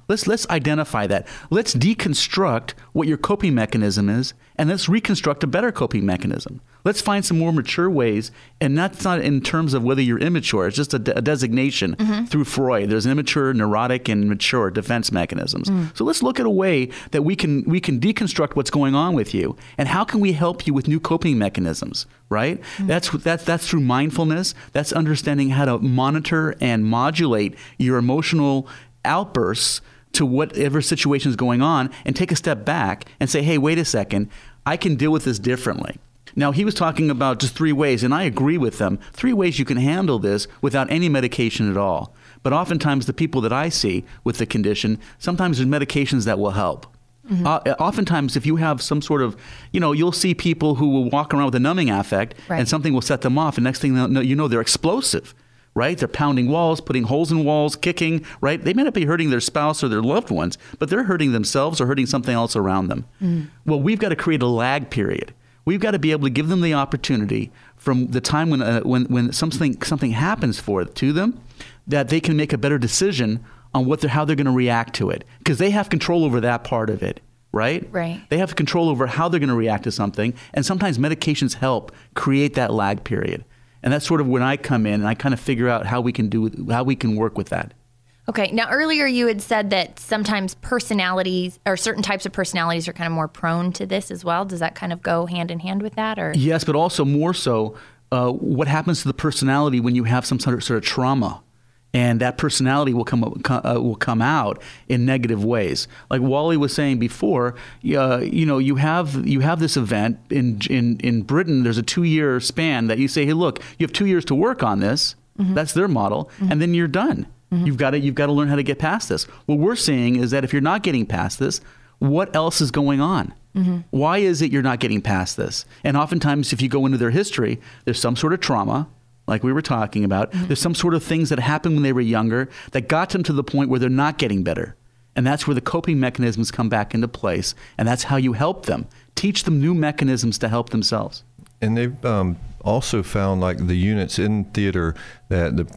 Let's let's identify that. Let's deconstruct what your coping mechanism is, and let's reconstruct a better coping mechanism. Let's find some more mature ways, and that's not in terms of whether you're immature. It's just a, de- a designation mm-hmm. through Freud. There's immature, neurotic, and mature defense mechanisms. Mm. So let's look at a way that we can we can deconstruct what's going on with you, and how can we help you with new coping mechanisms, right? Mm. That's that's that's through mindfulness. That's understanding how to monitor and modulate your emotional outbursts to whatever situation is going on, and take a step back and say, hey, wait a second, I can deal with this differently. Now, he was talking about just three ways, and I agree with them. Three ways you can handle this without any medication at all. But oftentimes the people that I see with the condition, sometimes there's medications that will help. Mm-hmm. Uh, oftentimes, if you have some sort of, you know, you'll see people who will walk around with a numbing affect, right. and something will set them off, and next thing you know, they're explosive. Right? They're pounding walls, putting holes in walls, kicking, right? They may not be hurting their spouse or their loved ones, but they're hurting themselves or hurting something else around them. Mm. Well, we've got to create a lag period. We've got to be able to give them the opportunity from the time when uh, when when something something happens for to them, that they can make a better decision on what they're how they're going to react to it, because they have control over that part of it. Right? Right. They have control over how they're going to react to something, and sometimes medications help create that lag period. And that's sort of when I come in and I kind of figure out how we can do how we can work with that. Okay. Now, earlier you had said that sometimes personalities or certain types of personalities are kind of more prone to this as well. Does that kind of go hand in hand with that? Or yes, but also more so, uh, what happens to the personality when you have some sort of, sort of trauma? And that personality will come uh, will come out in negative ways. Like Wally was saying before, uh, you know, you have you have this event in in in Britain. There's a two year span that you say, hey, look, you have two years to work on this. Mm-hmm. That's their model, mm-hmm. and then you're done. Mm-hmm. You've got to you've got to learn how to get past this. What we're seeing is that if you're not getting past this, what else is going on? Mm-hmm. Why is it you're not getting past this? And oftentimes, if you go into their history, there's some sort of trauma. Like we were talking about, mm-hmm. there's some sort of things that happened when they were younger that got them to the point where they're not getting better. And that's where the coping mechanisms come back into place. And that's how you help them. Teach them new mechanisms to help themselves. And they've um, also found, like, the units in theater that the,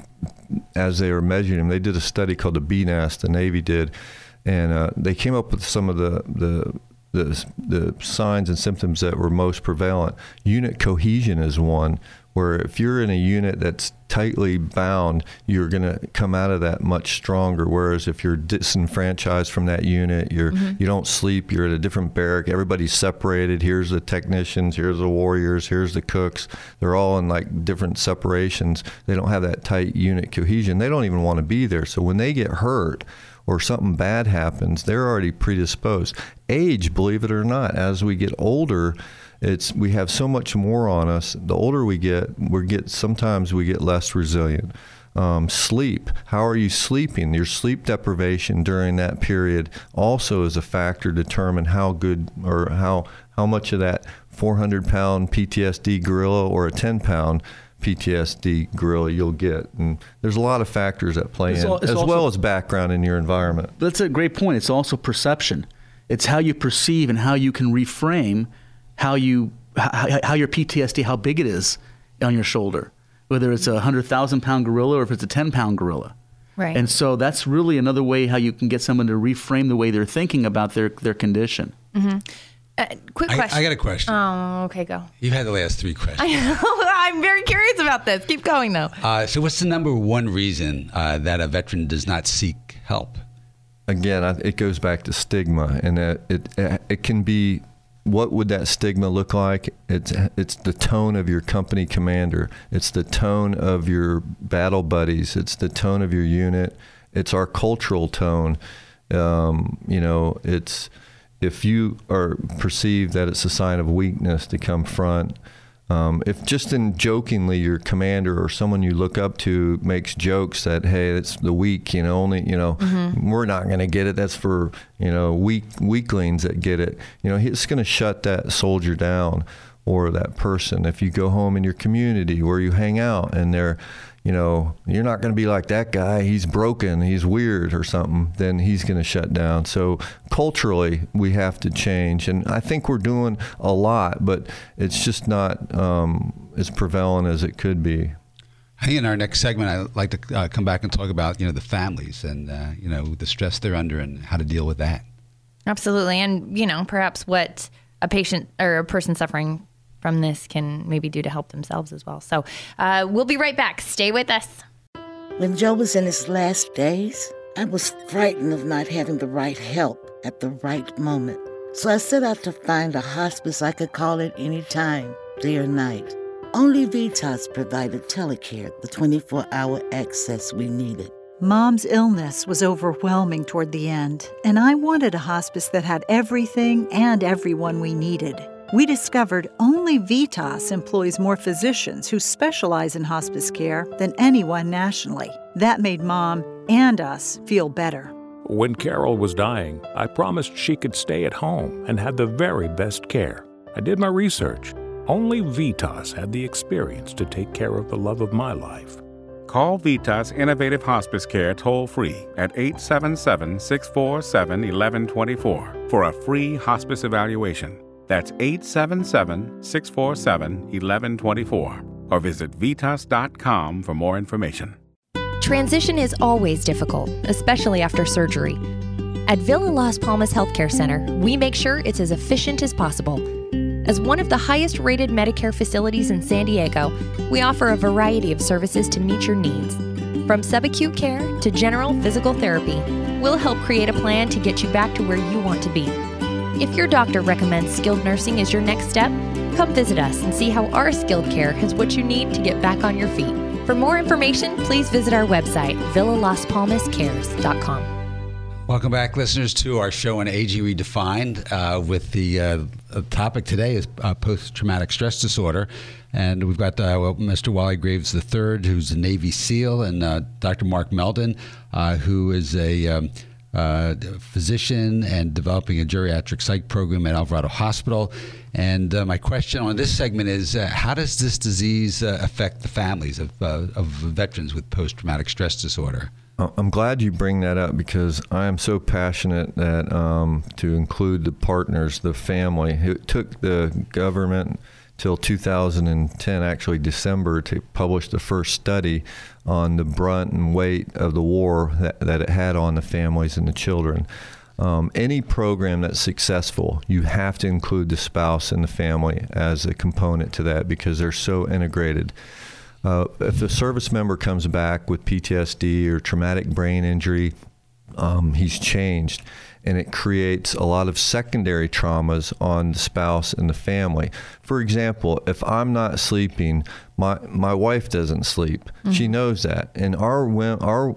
as they were measuring them, they did a study called the B N A S, the Navy did. And uh, they came up with some of the, the the the signs and symptoms that were most prevalent. Unit cohesion is one, where if you're in a unit that's tightly bound, you're going to come out of that much stronger. Whereas if you're disenfranchised from that unit, you're mm-hmm. you don't sleep, you're at a different barrack, everybody's separated. Here's the technicians, here's the warriors, here's the cooks. They're all in like different separations. They don't have that tight unit cohesion. They don't even want to be there. So when they get hurt or something bad happens, they're already predisposed. Age, believe it or not, as we get older, it's we have so much more on us. The older we get, we get sometimes we get less resilient. Um, sleep. How are you sleeping? Your sleep deprivation during that period also is a factor to determine how good or how how much of that four hundred pound P T S D gorilla or a ten pound P T S D gorilla you'll get. And there's a lot of factors that play it's in, all, as also, well as background in your environment. That's a great point. It's also perception. It's how you perceive and how you can reframe how you how, how your P T S D, how big it is on your shoulder, whether it's a one hundred thousand pound gorilla or if it's a ten pound gorilla. Right. And so that's really another way how you can get someone to reframe the way they're thinking about their, their condition. Mm-hmm. Uh, quick I, question. I got a question. Oh, okay, go. You've had the last three questions. I know. I'm very curious about this. Keep going, though. Uh, so what's the number one reason uh, that a veteran does not seek help? Again, I, it goes back to stigma, and it, it it can be, what would that stigma look like? It's it's the tone of your company commander. It's the tone of your battle buddies. It's the tone of your unit. It's our cultural tone. Um, you know, it's if you are perceived that it's a sign of weakness to come front. Um, if just in jokingly your commander or someone you look up to makes jokes that, hey, it's the weak, you know, only, you know, mm-hmm. we're not going to get it. That's for, you know, weak weaklings that get it. You know, it's going to shut that soldier down or that person. If you go home in your community where you hang out and they're, you know, you're not going to be like that guy, he's broken, he's weird or something, then he's going to shut down. So culturally, we have to change. And I think we're doing a lot, but it's just not um, as prevalent as it could be. In our next segment, I'd like to uh, come back and talk about, you know, the families and, uh, you know, the stress they're under and how to deal with that. Absolutely. And, you know, perhaps what a patient or a person suffering from this can maybe do to help themselves as well. So uh, we'll be right back. Stay with us. When Joe was in his last days, I was frightened of not having the right help at the right moment. So I set out to find a hospice I could call at any time, day or night. Only Vitas provided telecare, the twenty-four hour access we needed. Mom's illness was overwhelming toward the end, and I wanted a hospice that had everything and everyone we needed. We discovered only Vitas employs more physicians who specialize in hospice care than anyone nationally. That made Mom and us feel better. When Carol was dying, I promised she could stay at home and had the very best care. I did my research. Only Vitas had the experience to take care of the love of my life. Call Vitas Innovative Hospice Care toll-free at eight seven seven, six four seven, one one two four for a free hospice evaluation. That's eight seven seven, six four seven, one one two four or visit vitas dot com for more information. Transition is always difficult, especially after surgery. At Villa Las Palmas Healthcare Center, we make sure it's as efficient as possible. As one of the highest-rated Medicare facilities in San Diego, we offer a variety of services to meet your needs. From subacute care to general physical therapy, we'll help create a plan to get you back to where you want to be. If your doctor recommends skilled nursing as your next step, come visit us and see how our skilled care has what you need to get back on your feet. For more information, please visit our website, villa las palmas cares dot com. Welcome back, listeners, to our show on Aging Redefined. Uh, with the uh, topic today is uh, post-traumatic stress disorder. And we've got uh, well, Mister Wally Graves the third, who's a Navy SEAL, and uh, Doctor Mark Meldon, uh, who is a um, uh, physician and developing a geriatric psych program at Alvarado Hospital. And uh, my question on this segment is, uh, how does this disease uh, affect the families of, uh, of veterans with post-traumatic stress disorder? I'm glad you bring that up because I am so passionate that um, to include the partners, the family. It took the government till two thousand ten, actually December, to publish the first study on the brunt and weight of the war that, that it had on the families and the children. Um, any program that's successful, you have to include the spouse and the family as a component to that because they're so integrated. Uh, if a service member comes back with P T S D or traumatic brain injury, um, he's changed, and it creates a lot of secondary traumas on the spouse and the family. For example, if I'm not sleeping, my my wife doesn't sleep. Mm-hmm. She knows that, and our our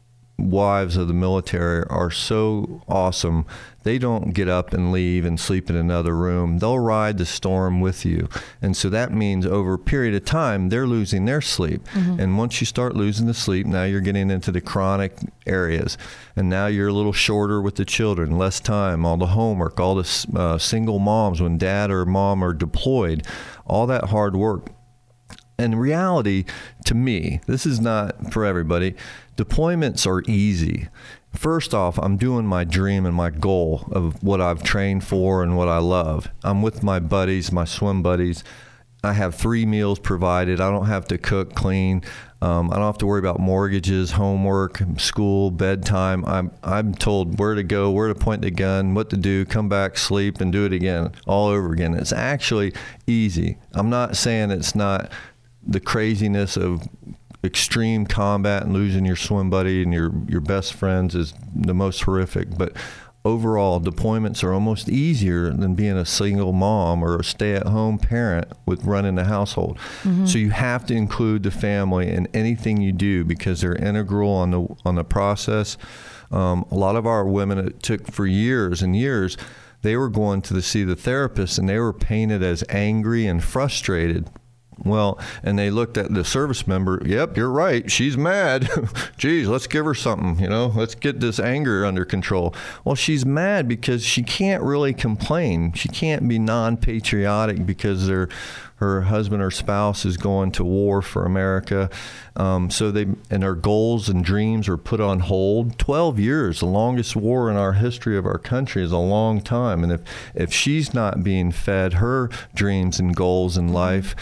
wives of the military are so awesome. They don't get up and leave and sleep in another room. They'll ride the storm with you. And so that means over a period of time, they're losing their sleep. Mm-hmm. And once you start losing the sleep, now you're getting into the chronic areas. And now you're a little shorter with the children, less time, all the homework, all the uh, single moms when dad or mom are deployed, all that hard work. In reality, to me, this is not for everybody, deployments are easy. First off, I'm doing my dream and my goal of what I've trained for and what I love. I'm with my buddies, my swim buddies. I have three meals provided. I don't have to cook, clean. Um, I don't have to worry about mortgages, homework, school, bedtime. I'm I'm told where to go, where to point the gun, what to do, come back, sleep, and do it again, all over again. It's actually easy. I'm not saying it's not the craziness of extreme combat and losing your swim buddy and your, your best friends is the most horrific. But overall, deployments are almost easier than being a single mom or a stay-at-home parent with running a household. Mm-hmm. So you have to include the family in anything you do because they're integral on the on the process. Um, a lot of our women, it took for years and years, they were going to the, see the therapist and they were painted as angry and frustrated. Well, and they looked at the service member, yep, you're right, she's mad. Geez, let's give her something, you know, let's get this anger under control. Well, she's mad because she can't really complain. She can't be non-patriotic because they're her husband or spouse is going to war for America. Um, so they, and her goals and dreams are put on hold. twelve years, the longest war in our history of our country, is a long time. And if, if she's not being fed her dreams and goals in life, she's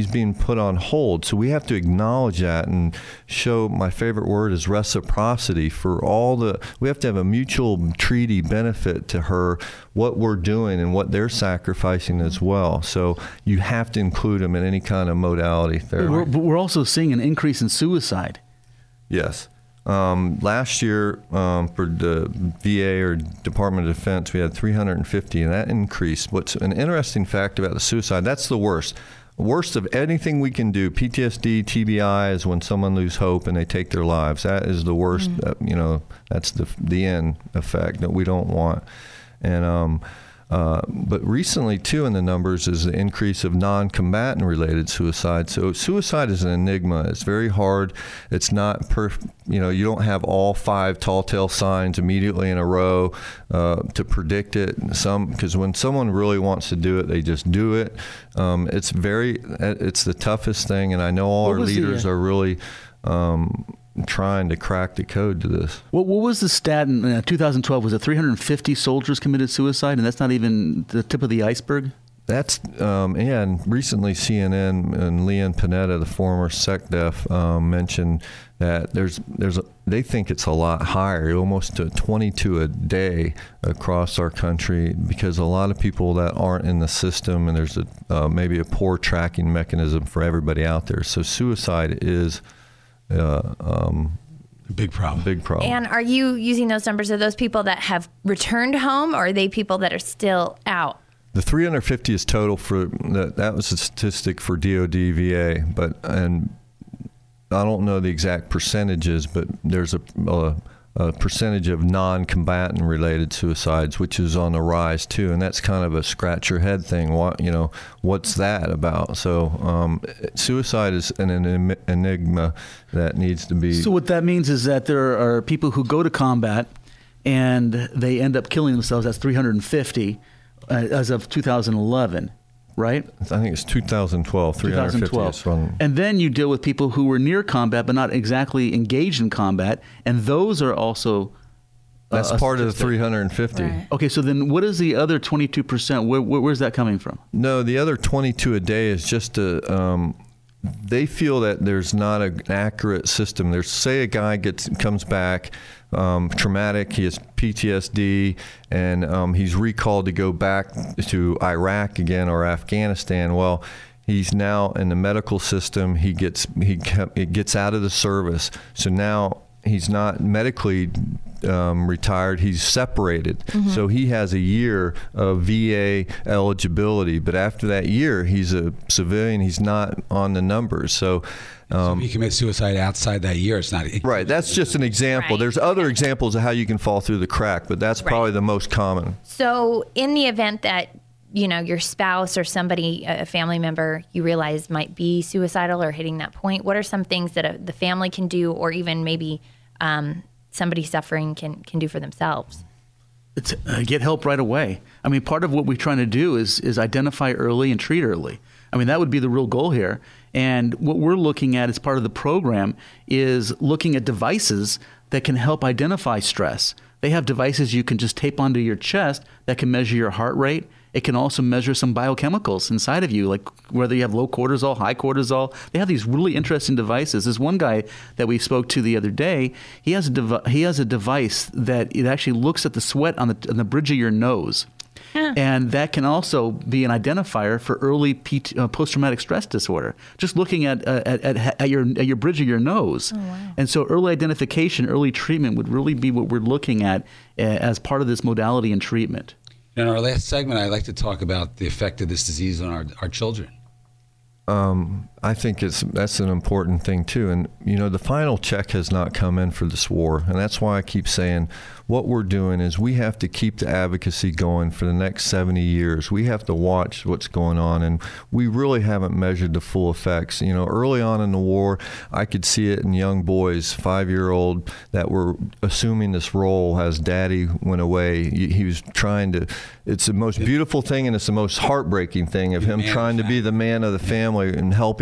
being put on hold. So we have to acknowledge that and show, my favorite word is reciprocity for all the, we have to have a mutual treaty benefit to her, what we're doing and what they're sacrificing as well. So you have to include them in any kind of modality therapy. We're, but we're also seeing an increase in suicide. Yes. Um, last year, um, for the V A or Department of Defense, we had three hundred fifty, and that increased. What's an interesting fact about the suicide, that's the worst. Worst of anything we can do, P T S D, T B I, is when someone loses hope and they take their lives. That is the worst, mm. uh, you know, that's the the end effect that we don't want. And um, Uh, but recently, too, in the numbers is the increase of non-combatant related suicide. So suicide is an enigma. It's very hard. It's not perfect. You know, you don't have all five tall tale signs immediately in a row uh, to predict it. Some, because when someone really wants to do it, they just do it. Um, it's very, it's the toughest thing. And I know all What our was the, leaders uh, are really um, trying to crack the code to this. What, what was the stat in uh, two thousand twelve? Was it three hundred fifty soldiers committed suicide, and that's not even the tip of the iceberg? That's, um, yeah, and recently C N N and Leon Panetta, the former SecDef, um, mentioned that there's, there's a, they think it's a lot higher, almost to twenty-two a day across our country, because a lot of people that aren't in the system, and there's a, uh, maybe a poor tracking mechanism for everybody out there. So suicide is uh, um, a big problem. Big problem. And are you using those numbers of those people that have returned home, or are they people that are still out? The three hundred fifty is total for that. That was a statistic for D O D, V A, but and I don't know the exact percentages, but there's a, a, a percentage of non-combatant related suicides, which is on the rise too, and that's kind of a scratch your head thing. What you know, what's that about? So um, suicide is an, an enigma that needs to be. So what that means is that there are people who go to combat and they end up killing themselves. That's three hundred fifty. Uh, as of two thousand eleven, right? I think it's two thousand twelve, three hundred fifty. twenty twelve. And then you deal with people who were near combat but not exactly engaged in combat, and those are also uh, That's part of the three hundred fifty. Right. Okay, so then what is the other twenty-two percent? Where, where, where's that coming from? No, the other twenty-two a day is just a... Um, they feel that there's not an accurate system. There's, say a guy gets comes back um, traumatic, he has P T S D, and um, he's recalled to go back to Iraq again or Afghanistan. Well, he's now in the medical system. He gets he gets out of the service, so now he's not medically um, retired. He's separated. Mm-hmm. So he has a year of V A eligibility. But after that year, he's a civilian. He's not on the numbers. So, um, so if you commit suicide outside that year, it's not. Right. That's just an example. Right. There's other examples of how you can fall through the crack, but that's Right. probably the most common. So in the event that, you know, your spouse or somebody, a family member you realize might be suicidal or hitting that point, what are some things that a, the family can do, or even maybe um, somebody suffering can, can do for themselves? It's, uh, get help right away. I mean, part of what we're trying to do is is identify early and treat early. I mean, that would be the real goal here. And what we're looking at as part of the program is looking at devices that can help identify stress. They have devices you can just tape onto your chest that can measure your heart rate. It can also measure some biochemicals inside of you, like whether you have low cortisol, high cortisol. They have these really interesting devices. There's one guy that we spoke to the other day. He has a devi- he has a device that it actually looks at the sweat on the on the bridge of your nose. Huh. And that can also be an identifier for early P T, uh, post-traumatic stress disorder. Just looking at, uh, at, at, at, your, at your bridge of your nose. Oh, wow. And so early identification, early treatment would really be what we're looking at uh, as part of this modality and treatment. In our last segment, I'd like to talk about the effect of this disease on our, our children. Um, I think it's that's an important thing too. And you know, the final check has not come in for this war, and that's why I keep saying what we're doing is we have to keep the advocacy going for the next seventy years. We have to watch what's going on, and we really haven't measured the full effects. You know, early on in the war, I could see it in young boys, five-year-old, that were assuming this role as daddy went away. He, he was trying to. It's the most beautiful thing, and it's the most heartbreaking thing of him trying to be the man of the family and helping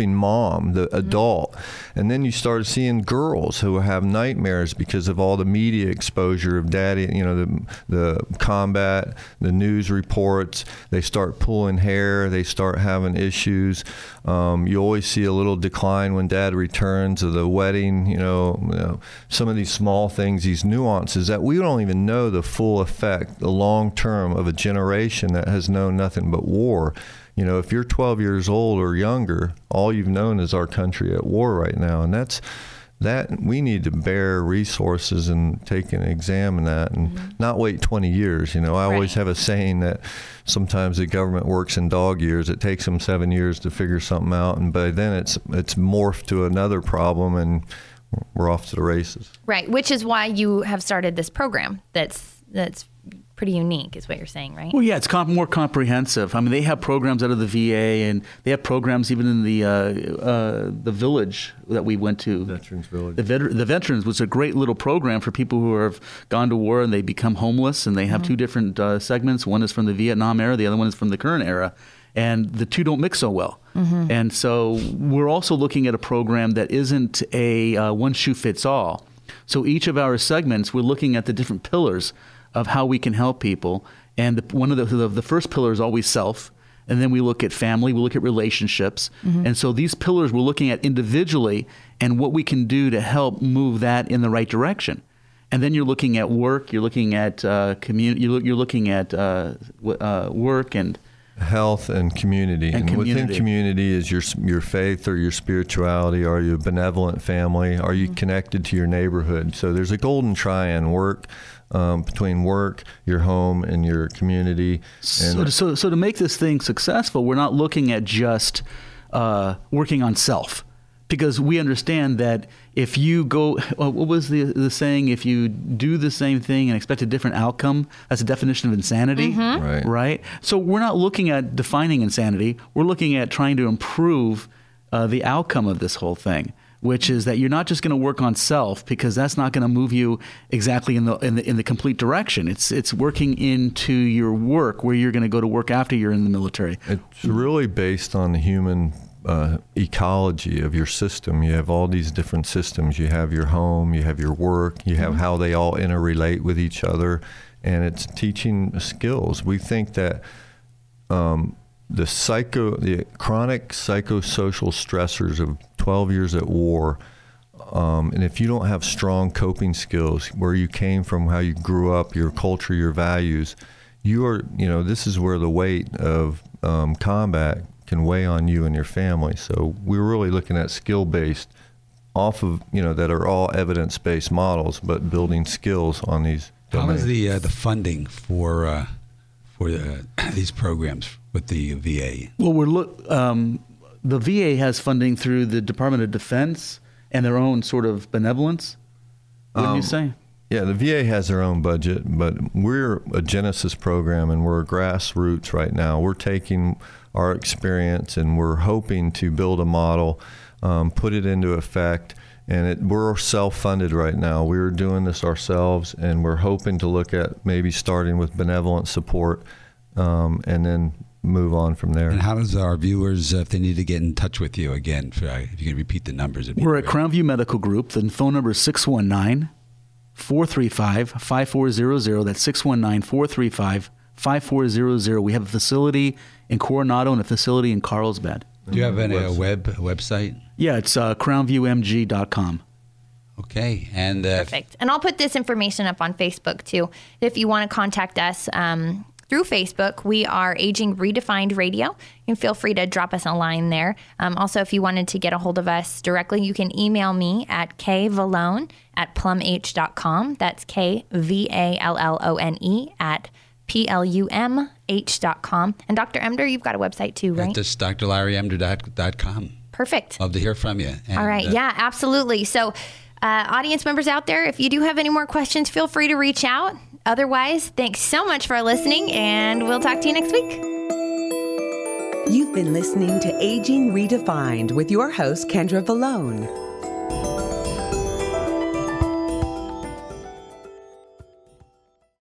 working mom, the adult. And then you start seeing girls who have nightmares because of all the media exposure of daddy, you know, the, the combat, the news reports. They start pulling hair. They start having issues. Um, you always see a little decline when dad returns of the wedding, you know, you know, some of these small things, these nuances that we don't even know the full effect, the long term of a generation that has known nothing but war. You know, if you're twelve years old or younger, all you've known is our country at war right now. And that's that we need to bear resources and take and examine that and mm-hmm. not wait twenty years. You know, I right. always have a saying that sometimes the government works in dog years. It takes them seven years to figure something out. And by then it's it's morphed to another problem and we're off to the races. Right. Which is why you have started this program that's that's pretty unique, is what you're saying, right? Well, yeah, it's comp- more comprehensive. I mean, they have programs out of the V A, and they have programs even in the uh, uh, the village that we went to. Veterans Village. The, vet- the Veterans was a great little program for people who have gone to war and they become homeless, and they have mm-hmm. two different uh, segments. One is from the Vietnam era, the other one is from the current era, and the two don't mix so well. Mm-hmm. And so we're also looking at a program that isn't a uh, one-shoe-fits-all. So each of our segments, we're looking at the different pillars of how we can help people. And the, one of the, the the first pillar is always self. And then we look at family, we look at relationships. Mm-hmm. And so these pillars we're looking at individually and what we can do to help move that in the right direction. And then you're looking at work, you're looking at uh, community, you're, you're looking at uh, w- uh, work and health and community. And, and community. Within community is your your faith or your spirituality. Are you a benevolent family? Are you mm-hmm. connected to your neighborhood? So there's a golden triad: work, um, between work, your home, and your community. And so, so, so to make this thing successful, we're not looking at just uh, working on self, because we understand that if you go, well, what was the the saying? If you do the same thing and expect a different outcome, that's a definition of insanity, mm-hmm. right? Right. So we're not looking at defining insanity. We're looking at trying to improve uh, the outcome of this whole thing, which is that you're not just going to work on self, because that's not going to move you exactly in the, in the in the complete direction. It's it's working into your work, where you're going to go to work after you're in the military. It's really based on the human uh, ecology of your system. You have all these different systems. You have your home, you have your work, you have mm-hmm. how they all interrelate with each other, and it's teaching skills. We think that um, the psycho, the chronic psychosocial stressors of twelve years at war, um, and if you don't have strong coping skills, where you came from, how you grew up, your culture, your values, you are, you know, this is where the weight of um, combat can weigh on you and your family. So we're really looking at skill-based, off of, you know, that are all evidence-based models, but building skills on these domains. How is the uh, the funding for uh, for uh, these programs with the V A? Well, we're look. Um, the V A has funding through the Department of Defense and their own sort of benevolence. Wouldn't um, you say? Yeah, the V A has their own budget, but we're a Genesis program, and we're grassroots right now. We're taking our experience, and we're hoping to build a model, um, put it into effect, and it, we're self-funded right now. We're doing this ourselves, and we're hoping to look at maybe starting with benevolent support, um, and then move on from there. And how does our viewers, uh, if they need to get in touch with you again, for, uh, if you can repeat the numbers? We're great. at Crown View Medical Group. The phone number is six one nine, four three five, five four zero zero. That's six one nine, four three five, five four zero zero. We have a facility in Coronado and a facility in Carlsbad. Do you have any uh, web a website? Yeah, it's uh, crown view m g dot com. Okay, and uh, perfect. And I'll put this information up on Facebook too. If you want to contact us um, through Facebook, we are Aging Redefined Radio. You can feel free to drop us a line there. Um, also, if you wanted to get a hold of us directly, you can email me at kvallone at plumh dot com. That's K V A L L O N E at P L U M H dot com. And Doctor Emder, you've got a website too, right? Just D R Larry Emder dot com. Perfect. Love to hear from you. And, all right. Uh, yeah, absolutely. So uh, audience members out there, if you do have any more questions, feel free to reach out. Otherwise, thanks so much for listening, and we'll talk to you next week. You've been listening to Aging Redefined with your host, Kendra Vallone.